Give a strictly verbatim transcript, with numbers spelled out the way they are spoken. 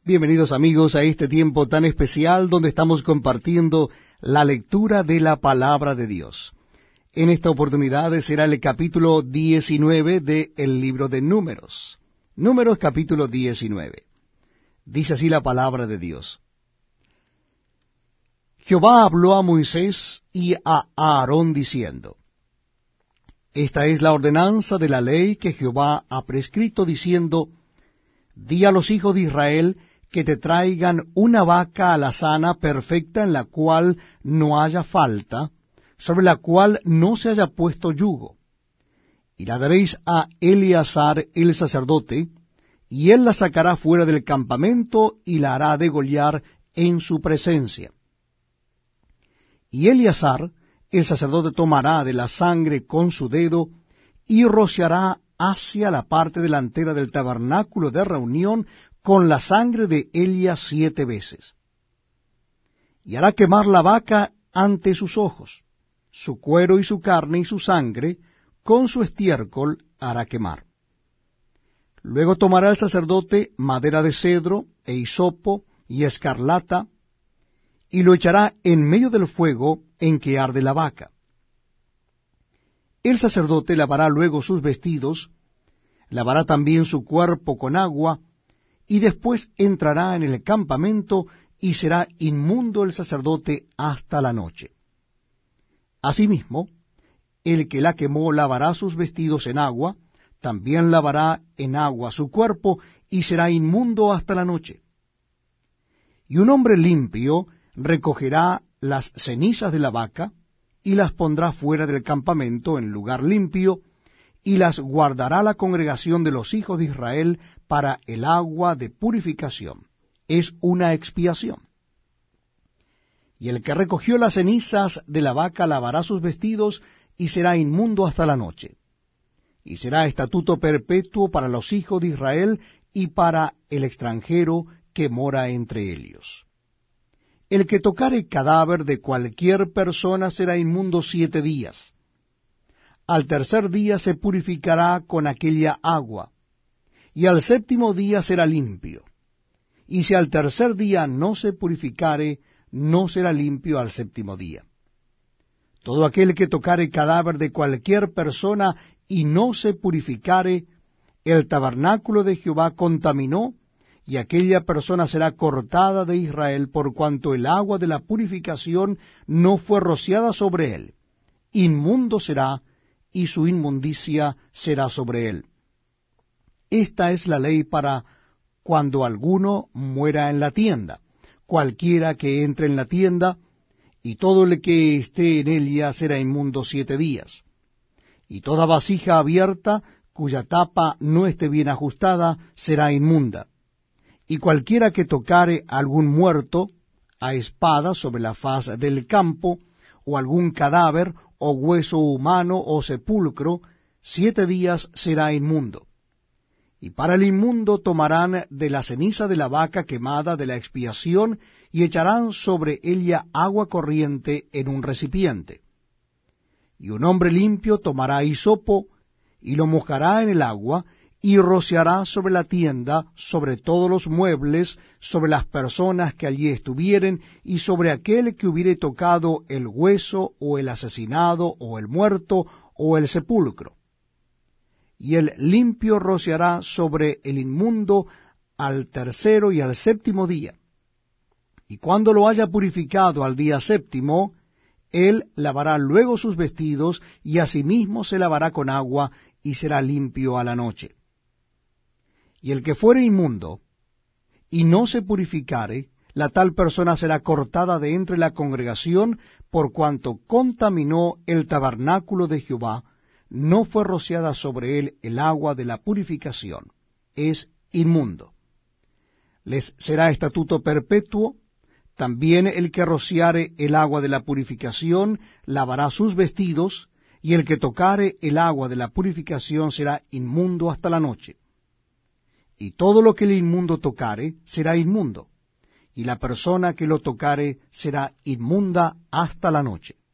Bienvenidos amigos a este tiempo tan especial donde estamos compartiendo la lectura de la palabra de Dios. En esta oportunidad será el capítulo diecinueve del libro de Números. Números capítulo diecinueve. Dice así la palabra de Dios. Jehová habló a Moisés y a Aarón diciendo, Esta es la ordenanza de la ley que Jehová ha prescrito diciendo, Di a los hijos de Israel que te traigan una vaca alazana perfecta en la cual no haya falta, sobre la cual no se haya puesto yugo. Y la daréis a Eleazar el sacerdote, y él la sacará fuera del campamento y la hará degollar en su presencia. Y Eleazar el sacerdote tomará de la sangre con su dedo y rociará hacia la parte delantera del tabernáculo de reunión con la sangre de Elia siete veces. Y hará quemar la vaca ante sus ojos, su cuero y su carne y su sangre, con su estiércol hará quemar. Luego tomará el sacerdote madera de cedro, e hisopo, y escarlata, y lo echará en medio del fuego en que arde la vaca. El sacerdote lavará luego sus vestidos, lavará también su cuerpo con agua, y después entrará en el campamento, y será inmundo el sacerdote hasta la noche. Asimismo, el que la quemó lavará sus vestidos en agua, también lavará en agua su cuerpo, y será inmundo hasta la noche. Y un hombre limpio recogerá las cenizas de la vaca, y las pondrá fuera del campamento en lugar limpio, y las guardará la congregación de los hijos de Israel para el agua de purificación. Es una expiación. Y el que recogió las cenizas de la vaca lavará sus vestidos, y será inmundo hasta la noche. Y será estatuto perpetuo para los hijos de Israel y para el extranjero que mora entre ellos. El que tocare cadáver de cualquier persona será inmundo siete días. Al tercer día se purificará con aquella agua, y al séptimo día será limpio. Y si al tercer día no se purificare, no será limpio al séptimo día. Todo aquel que tocare cadáver de cualquier persona y no se purificare, el tabernáculo de Jehová contaminó, y aquella persona será cortada de Israel, por cuanto el agua de la purificación no fue rociada sobre él. Inmundo será, y su inmundicia será sobre él. Esta es la ley para cuando alguno muera en la tienda, cualquiera que entre en la tienda, y todo el que esté en ella será inmundo siete días. Y toda vasija abierta, cuya tapa no esté bien ajustada, será inmunda. Y cualquiera que tocare a algún muerto a espada sobre la faz del campo, o algún cadáver, o hueso humano, o sepulcro, siete días será inmundo. Y para el inmundo tomarán de la ceniza de la vaca quemada de la expiación, y echarán sobre ella agua corriente en un recipiente. Y un hombre limpio tomará hisopo, y lo mojará en el agua, y rociará sobre la tienda, sobre todos los muebles, sobre las personas que allí estuvieren, y sobre aquel que hubiere tocado el hueso, o el asesinado, o el muerto, o el sepulcro. Y el limpio rociará sobre el inmundo al tercero y al séptimo día. Y cuando lo haya purificado al día séptimo, él lavará luego sus vestidos, y asimismo se lavará con agua, y será limpio a la noche. Y el que fuere inmundo, y no se purificare, la tal persona será cortada de entre la congregación, por cuanto contaminó el tabernáculo de Jehová, no fue rociada sobre él el agua de la purificación, es inmundo. Les será estatuto perpetuo. También el que rociare el agua de la purificación lavará sus vestidos, y el que tocare el agua de la purificación será inmundo hasta la noche. Y todo lo que el inmundo tocare será inmundo, y la persona que lo tocare será inmunda hasta la noche.